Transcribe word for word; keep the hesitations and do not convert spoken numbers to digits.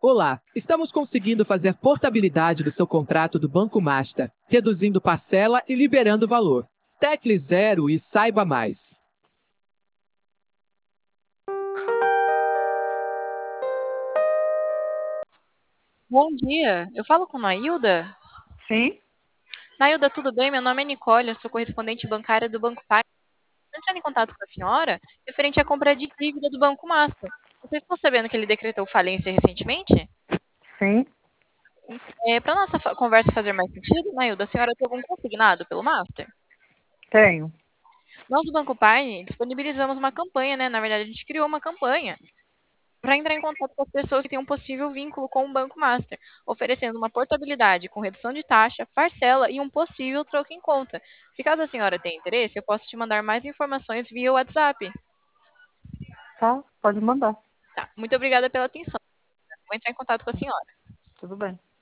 Olá, estamos conseguindo fazer portabilidade do seu contrato do Banco Master, reduzindo parcela e liberando valor. Tecle zero e saiba mais. Bom dia, eu falo com Nailda? Sim, Nailda, tudo bem? Meu nome é Nicole, eu sou correspondente bancária do Banco Pai. Estou entrando em contato com a senhora referente à compra de dívida do Banco Master. Vocês estão sabendo que ele decretou falência recentemente? sim, É, para nossa fa- conversa fazer mais sentido, Nailda, a senhora tem algum consignado pelo Master? tenho. Nós do Banco Pai disponibilizamos uma campanha, né? Na verdade, a gente criou uma campanha para entrar em contato com as pessoas que têm um possível vínculo com o Banco Master, oferecendo uma portabilidade com redução de taxa, parcela e um possível troco em conta. Se caso a senhora tenha interesse, eu posso te mandar mais informações via WhatsApp. Tá, pode mandar. Tá, muito obrigada pela atenção. Vou entrar em contato com a senhora. Tudo bem.